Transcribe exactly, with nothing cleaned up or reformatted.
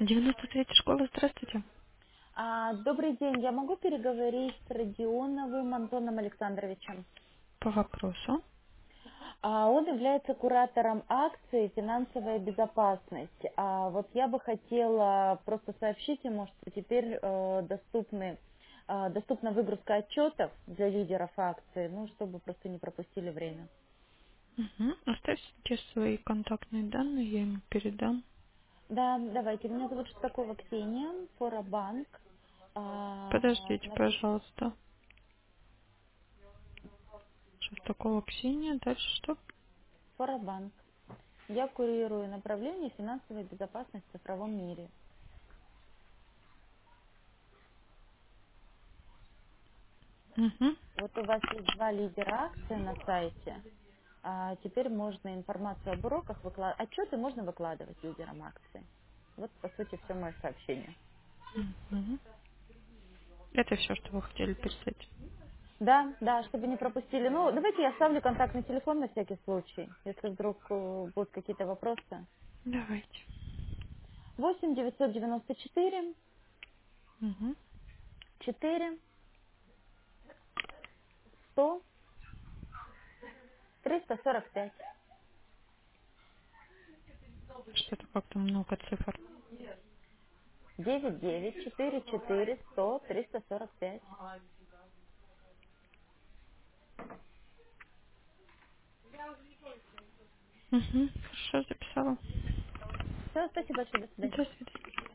девяносто третья школа, здравствуйте. А, добрый день, я могу переговорить с Родионовым Антоном Александровичем? По вопросу. А, он является куратором акции «Финансовая безопасность». А, вот я бы хотела просто сообщить ему, что теперь э, доступны, э, доступна выгрузка отчетов для лидеров акции, ну, чтобы просто не пропустили время. Угу. Оставьте свои контактные данные, я ему передам. Да, давайте. Меня зовут Шестакова Ксения, Форабанк. А, Подождите, на- пожалуйста. Шестакова Ксения, дальше что? Форабанк. Я курирую направление финансовой безопасности в цифровом мире. Угу. Вот у вас есть два лидера акции на сайте. А теперь можно информацию об уроках выкладывать. Отчеты можно выкладывать лидерам акции. Вот, по сути, все мое сообщение. Угу. Это все, что вы хотели писать. Да, да, чтобы не пропустили. Ну, давайте я оставлю контактный телефон на всякий случай, если вдруг э, будут какие-то вопросы. Давайте. восемь девятьсот девяносто четыре Угу. четыре сто триста сорок пять. Что-то как-то много цифр. девять девять четыре четыре сто триста сорок пять. Угу. Хорошо, записала. Все, спасибо большое, до свидания. До свидания.